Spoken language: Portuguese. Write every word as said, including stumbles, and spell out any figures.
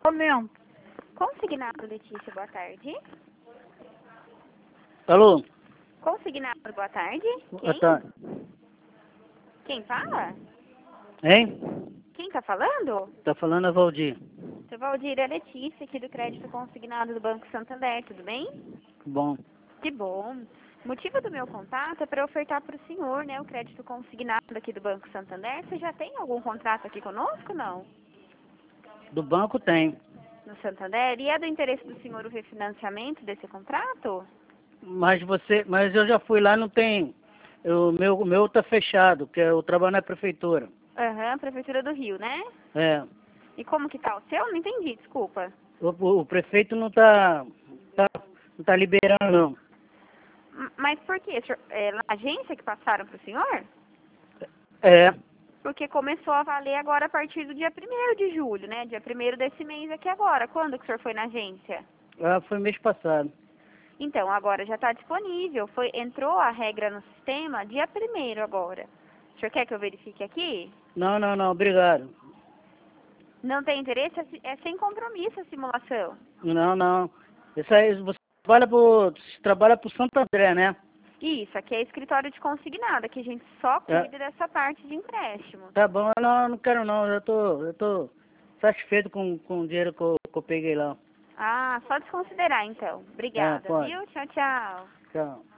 Momento. Consignado, Letícia, boa tarde. Alô? Consignado, boa tarde. Boa Quem? tarde. Quem fala? Hein? Quem tá falando? Tá falando a Valdir. Seu Valdir, é Letícia, aqui do Crédito Consignado do Banco Santander, tudo bem? Bom. Que bom. O motivo do meu contato é para ofertar para o senhor, né, o crédito consignado aqui do Banco Santander. Você já tem algum contrato aqui conosco, não? Do banco tem. No Santander? E é do interesse do senhor o refinanciamento desse contrato? Mas você. Mas eu já fui lá, não tem. O meu, o meu tá fechado, que eu trabalho na prefeitura. Aham, Prefeitura do Rio, né? É. E como que tá o seu? Não entendi, desculpa. O, o, o prefeito não tá, tá. Não tá liberando, não. M- Mas por quê? Senhor- É na agência que passaram para o senhor? É. Porque começou a valer agora a partir do dia primeiro de julho, né? Dia primeiro desse mês aqui agora. Quando que o senhor foi na agência? Ah, foi mês passado. Então, agora já está disponível. Foi, entrou a regra no sistema dia primeiro agora. O senhor quer que eu verifique aqui? Não, não, não, obrigado. Não tem interesse? É, se- é sem compromisso a simulação. Não, não. Isso aí, você trabalha pro. Você trabalha pro Santo André, né? Isso, aqui é escritório de consignado. Aqui a gente só É. cuida dessa parte de empréstimo. Tá bom, não, não quero não, eu tô, eu tô satisfeito com, com o dinheiro que eu, que eu peguei lá. Ah, só desconsiderar então. É, Obrigada, pode. viu? Tchau, tchau. Tchau.